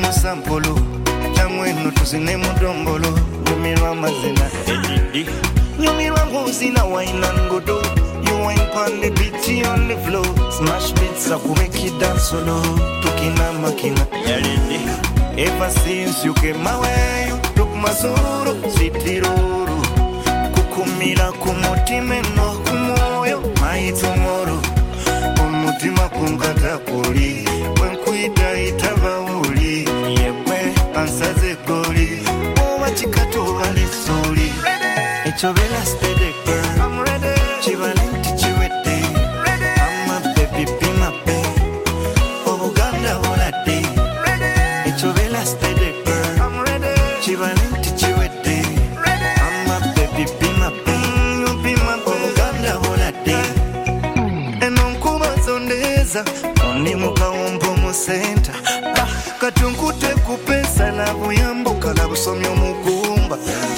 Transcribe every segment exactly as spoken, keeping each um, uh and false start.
musampolo tamweno tuzine mudombolo nyumirwa mazina edidi nyumirwa nguzina waina ngodo you ain't on the beat on the floor smash beats akumeki dance solo tukina makina yalidi ever since you came my way you took my soul sitiruru kukumira kumutima no kumoyo my tomorrow umutima kungata kuli wenkuita itabauli yewe ansaze goli owa chikato wale soli echovela steady girl I'm ready chivalenti chiwete I'm a baby be my babe obuganda holiday echovela steady girl I'm ready chivalenti chiwete I'm a baby be my babe you be my obuganda holiday enonkuba zondeza oni mukawombo mu center katunkute kupesa na buyambuka na busomyo mugumba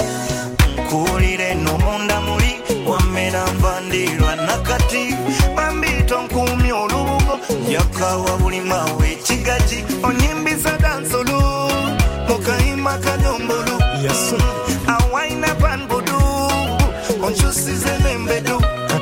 nkulire no munda muri wamera mbandirwa nakati bambito nkumi olubugo yakawa buli mawe kigaji onyimbiza dansolu mukayima kanyombolu yaso awaina panbudu onchusize nembedu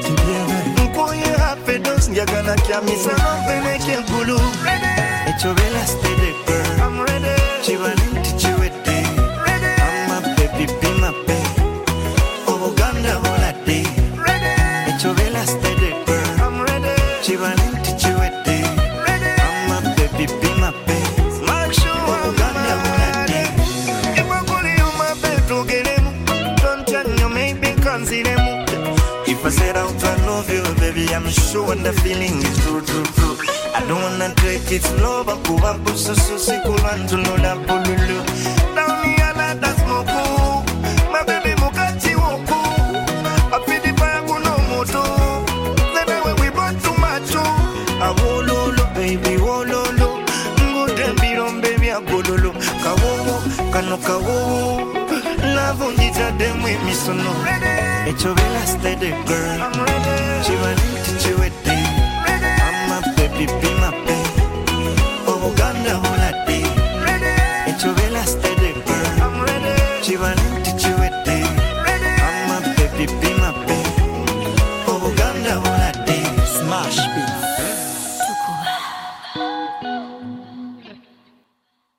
nkoye hafedos njagala kyamisa peneke nkulu echovela steady girl I'm ready chivalenti chiwete I'm a baby be my babe obuganda holiday echovela steady girl I'm ready chivalenti chiwete I'm a baby be my babe make sure obuganda holiday iwakuli my babe gelemu don't tell you maybe kanziremu if I said out I love you baby I'm sure the feeling is true true true I don't wanna take it slow, but go up to so so sick and to know that bululu. Down the other that's no cool. My baby mukati woko. I feel the fire go no moto. Then when we bought too much, I wololo baby wololo. Go dem birom baby a bololo. Kawo kano kawo. Love on the dem with me so no. Echovela steady girl. I'm ready. Chivalenti chiwete. I'm a baby be my baby.